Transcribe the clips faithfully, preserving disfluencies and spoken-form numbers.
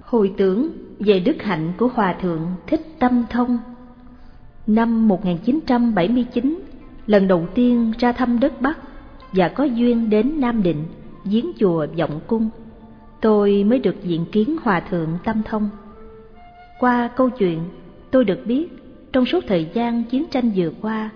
Hồi tưởng về đức hạnh của Hòa Thượng Thích Tâm Thông. Năm một nghìn chín trăm bảy mươi chín, lần đầu tiên ra thăm đất Bắc và có duyên đến Nam Định, viếng chùa Vọng Cung, tôi mới được diện kiến Hòa Thượng Tâm Thông. Qua câu chuyện, tôi được biết trong suốt thời gian chiến tranh vừa qua,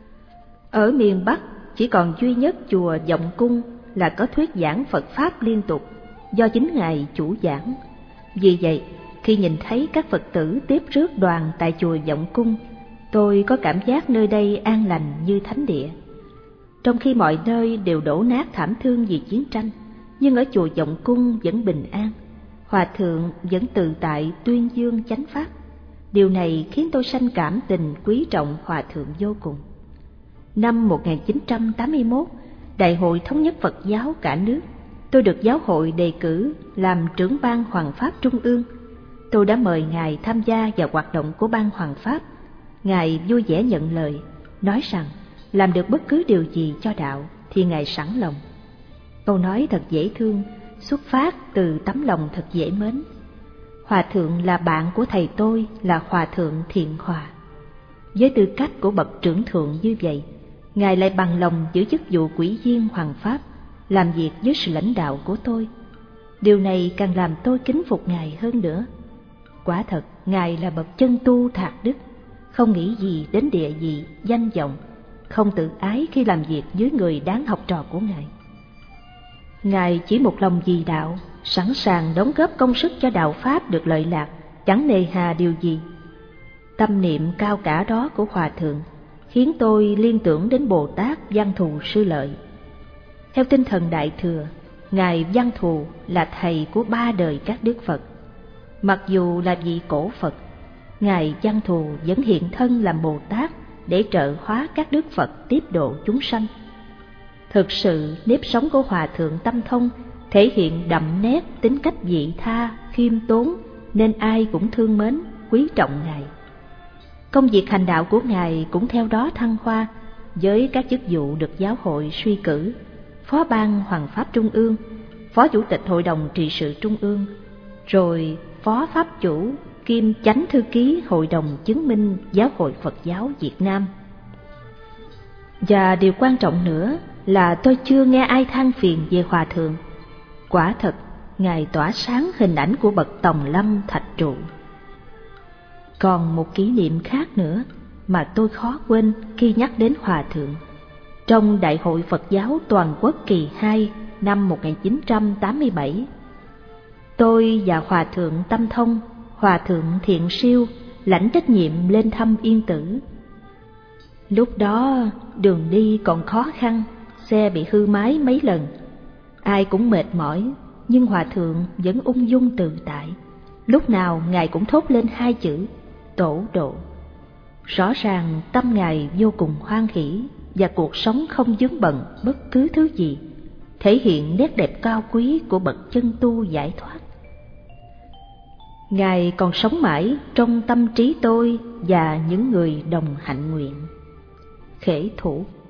ở miền Bắc chỉ còn duy nhất chùa Vọng Cung là có thuyết giảng Phật Pháp liên tục do chính Ngài chủ giảng. Vì vậy, khi nhìn thấy các Phật tử tiếp rước đoàn tại chùa Vọng Cung, tôi có cảm giác nơi đây an lành như thánh địa. Trong khi mọi nơi đều đổ nát thảm thương vì chiến tranh, nhưng ở chùa Vọng Cung vẫn bình an. Hòa thượng vẫn tự tại tuyên dương chánh pháp. Điều này khiến tôi sanh cảm tình quý trọng Hòa thượng vô cùng. Năm một nghìn chín trăm tám mươi mốt, Đại hội Thống nhất Phật giáo cả nước, tôi được giáo hội đề cử làm trưởng ban Hoằng Pháp Trung ương. Tôi đã mời Ngài tham gia vào hoạt động của ban Hoằng Pháp. Ngài vui vẻ nhận lời, nói rằng làm được bất cứ điều gì cho đạo thì Ngài sẵn lòng. Câu nói thật dễ thương, xuất phát từ tấm lòng thật dễ mến. Hòa thượng là bạn của thầy tôi là Hòa thượng Thiện Hòa. Với tư cách của bậc trưởng thượng như vậy, Ngài lại bằng lòng giữ chức vụ ủy viên Hoằng Pháp, làm việc với sự lãnh đạo của tôi. Điều này càng làm tôi kính phục Ngài hơn nữa. Quả thật, Ngài là bậc chân tu thạc đức, không nghĩ gì đến địa vị, danh vọng, không tự ái khi làm việc với người đáng học trò của Ngài. Ngài chỉ một lòng vì đạo, sẵn sàng đóng góp công sức cho đạo Pháp được lợi lạc, chẳng nề hà điều gì. Tâm niệm cao cả đó của Hòa thượng khiến tôi liên tưởng đến Bồ Tát Văn Thù Sư Lợi. Theo tinh thần Đại Thừa, Ngài Văn Thù là thầy của ba đời các đức Phật. Mặc dù là vị cổ Phật, Ngài Văn Thù vẫn hiện thân làm Bồ Tát để trợ hóa các đức Phật tiếp độ chúng sanh. Thực sự, nếp sống của Hòa thượng Tâm Thông thể hiện đậm nét tính cách vị tha, khiêm tốn, nên ai cũng thương mến, quý trọng Ngài. Công việc hành đạo của Ngài cũng theo đó thăng hoa, với các chức vụ được giáo hội suy cử: Phó ban Hoằng Pháp Trung ương, Phó Chủ tịch Hội đồng Trị sự Trung ương, rồi Phó Pháp Chủ kiêm Chánh Thư ký Hội đồng Chứng minh Giáo hội Phật giáo Việt Nam. Và điều quan trọng nữa là tôi chưa nghe ai than phiền về Hòa thượng. Quả thật, Ngài tỏa sáng hình ảnh của bậc Tòng Lâm Thạch Trụ. Còn một kỷ niệm khác nữa mà tôi khó quên khi nhắc đến Hòa thượng. Trong Đại hội Phật giáo Toàn quốc kỳ hai năm một nghìn chín trăm tám mươi bảy, tôi và Hòa thượng Tâm Thông, Hòa thượng Thiện Siêu lãnh trách nhiệm lên thăm Yên Tử. Lúc đó đường đi còn khó khăn, xe bị hư máy mấy lần, ai cũng mệt mỏi, nhưng Hòa thượng vẫn ung dung tự tại. Lúc nào Ngài cũng thốt lên hai chữ tổ độ. Rõ ràng tâm Ngài vô cùng hoan hỷ và cuộc sống không vướng bận bất cứ thứ gì, thể hiện nét đẹp cao quý của bậc chân tu giải thoát. Ngài còn sống mãi trong tâm trí tôi và những người đồng hạnh nguyện. Khể Thủ.